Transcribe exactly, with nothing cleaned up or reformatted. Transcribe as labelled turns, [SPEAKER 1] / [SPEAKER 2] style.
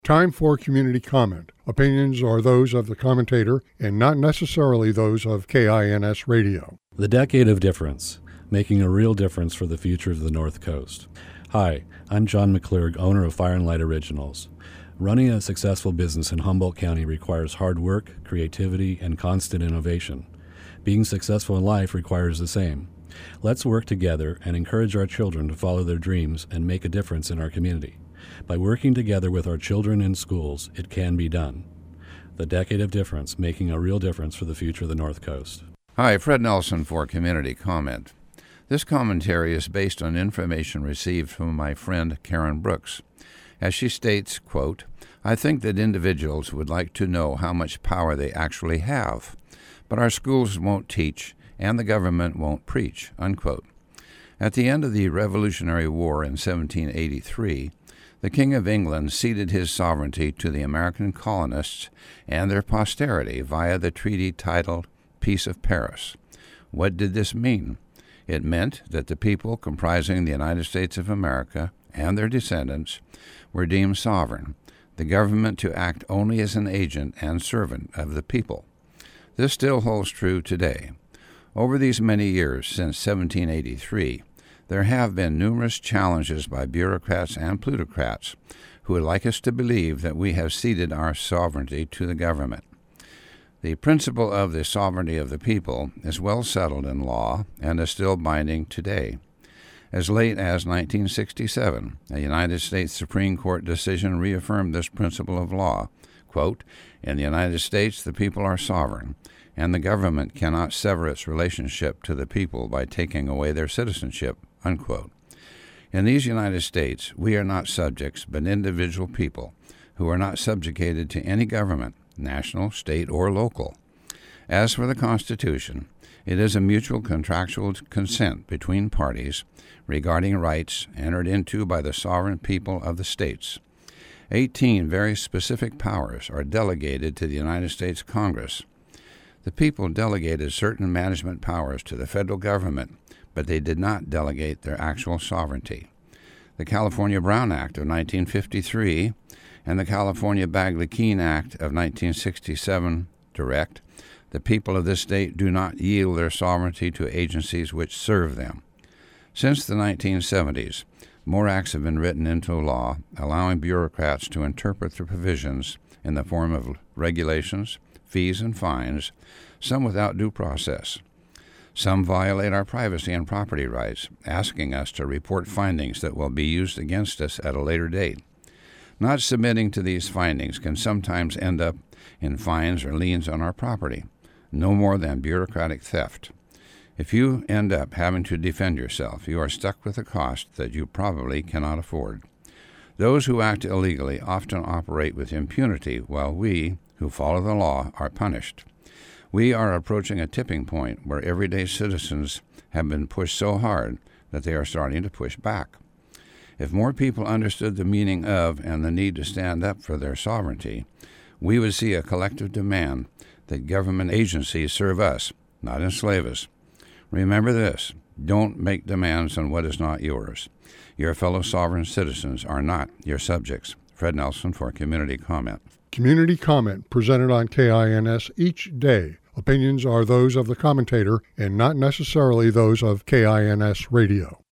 [SPEAKER 1] Time for community comment. Opinions are those of the commentator and not necessarily those of K I N S Radio.
[SPEAKER 2] The Decade of Difference, making a real difference for the future of the North Coast. Hi, I'm John McClurg, owner of Fire and Light Originals. Running a successful business in Humboldt County requires hard work, creativity, and constant innovation. Being successful in life requires the same. Let's work together and encourage our children to follow their dreams and make a difference in our community. By working together with our children in schools, it can be done. The Decade of Difference, making a real difference for the future of the North Coast.
[SPEAKER 3] Hi, Fred Nelson for Community Comment. This commentary is based on information received from my friend Karen Brooks. As she states, quote, I think that individuals would like to know how much power they actually have, but our schools won't teach and the government won't preach, unquote. At the end of the Revolutionary War in seventeen eighty-three, the King of England ceded his sovereignty to the American colonists and their posterity via the treaty titled Peace of Paris. What did this mean? It meant that the people comprising the United States of America and their descendants were deemed sovereign, the government to act only as an agent and servant of the people. This still holds true today. Over these many years since seventeen eighty-three, there have been numerous challenges by bureaucrats and plutocrats who would like us to believe that we have ceded our sovereignty to the government. The principle of the sovereignty of the people is well settled in law and is still binding today. As late as nineteen sixty-seven, a United States Supreme Court decision reaffirmed this principle of law. Quote, in the United States, the people are sovereign, and the government cannot sever its relationship to the people by taking away their citizenship, unquote. In these United States, we are not subjects, but individual people who are not subjugated to any government, national, state, or local. As for the Constitution, it is a mutual contractual consent between parties regarding rights entered into by the sovereign people of the states. Eighteen very specific powers are delegated to the United States Congress. The people delegated certain management powers to the federal government, but they did not delegate their actual sovereignty. The California Brown Act of nineteen fifty-three and the California Bagley-Keene Act of nineteen sixty-seven direct, the people of this state do not yield their sovereignty to agencies which serve them. Since the nineteen seventies, more acts have been written into law, allowing bureaucrats to interpret the provisions in the form of regulations, fees, and fines, some without due process. Some violate our privacy and property rights, asking us to report findings that will be used against us at a later date. Not submitting to these findings can sometimes end up in fines or liens on our property, no more than bureaucratic theft. If you end up having to defend yourself, you are stuck with a cost that you probably cannot afford. Those who act illegally often operate with impunity, while we, who follow the law, are punished. We are approaching a tipping point where everyday citizens have been pushed so hard that they are starting to push back. If more people understood the meaning of and the need to stand up for their sovereignty, we would see a collective demand that government agencies serve us, not enslave us. Remember this, don't make demands on what is not yours. Your fellow sovereign citizens are not your subjects. Fred Nelson for Community Comment.
[SPEAKER 1] Community comment presented on K I N S each day. Opinions are those of the commentator and not necessarily those of K I N S Radio.